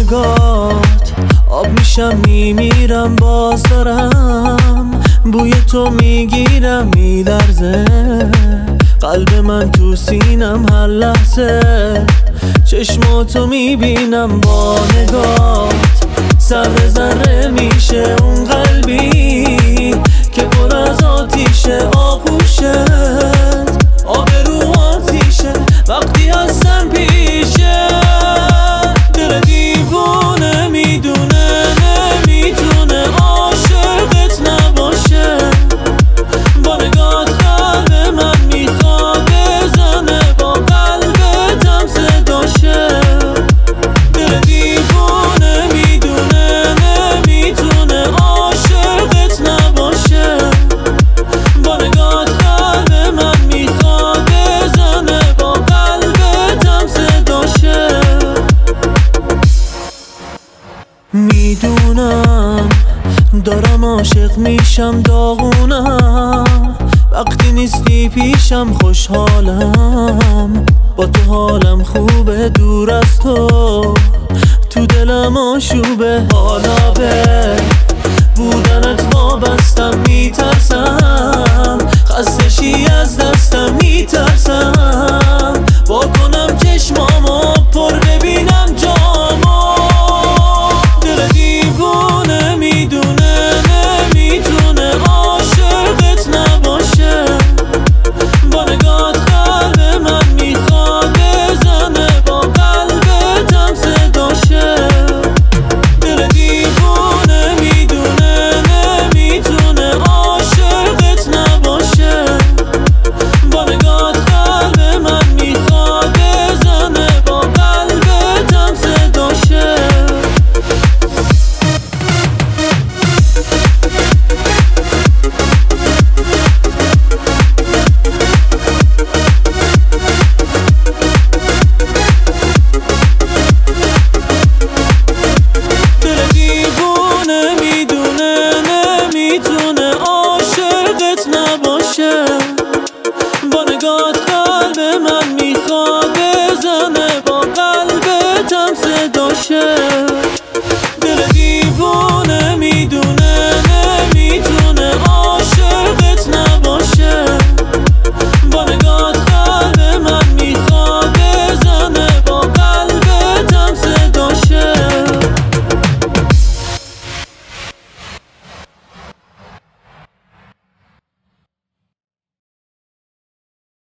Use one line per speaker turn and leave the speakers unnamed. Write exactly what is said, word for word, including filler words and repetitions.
نگات آب میشم میمیرم، باز دارم بوی تو میگیرم میلرزه قلب من تو سینم هر لحظه، چشماتو میبینم با نگات ذره ذره میشه اون قلبی که پر از آتیشه، آغوشت آب رو آتیشه وقتی هستم پیشه. دل دیوونه میدونه نمیتونه عاشقت نباشه، با نگات قلب من میخواد بزنه، با قلبتم صداشه. دل دیوونه میدونه نمیتونه عاشقت نباشه، با نگات قلب من میخواد بزنه، با قلبتم صداشه. میدونم دارم عاشق میشم، داغونم وقتی نیستی پیشم، خوشحالم با تو حالم خوبه، دور از تو تو دلم آشوبه. حالا به بودنت وابستم، میترسم خستشی از دستم، میترسم با کنم چشمامو پر ببینم جامو. دل دیوونه میدونه نمیتونه عاشقت نباشه، با نگات قلب من میخواد بزنه، با قلبتم صداشه. دل دیوونه میدونه نمیتونه عاشقت نباشه، با نگات قلب من میخواد بزنه، با قلبتم صداشه. دل دیوونه میدونه نمیتونه عاشقت نباشه، با نگات قلب من میخواد بزنه، با قلبتم صداشه.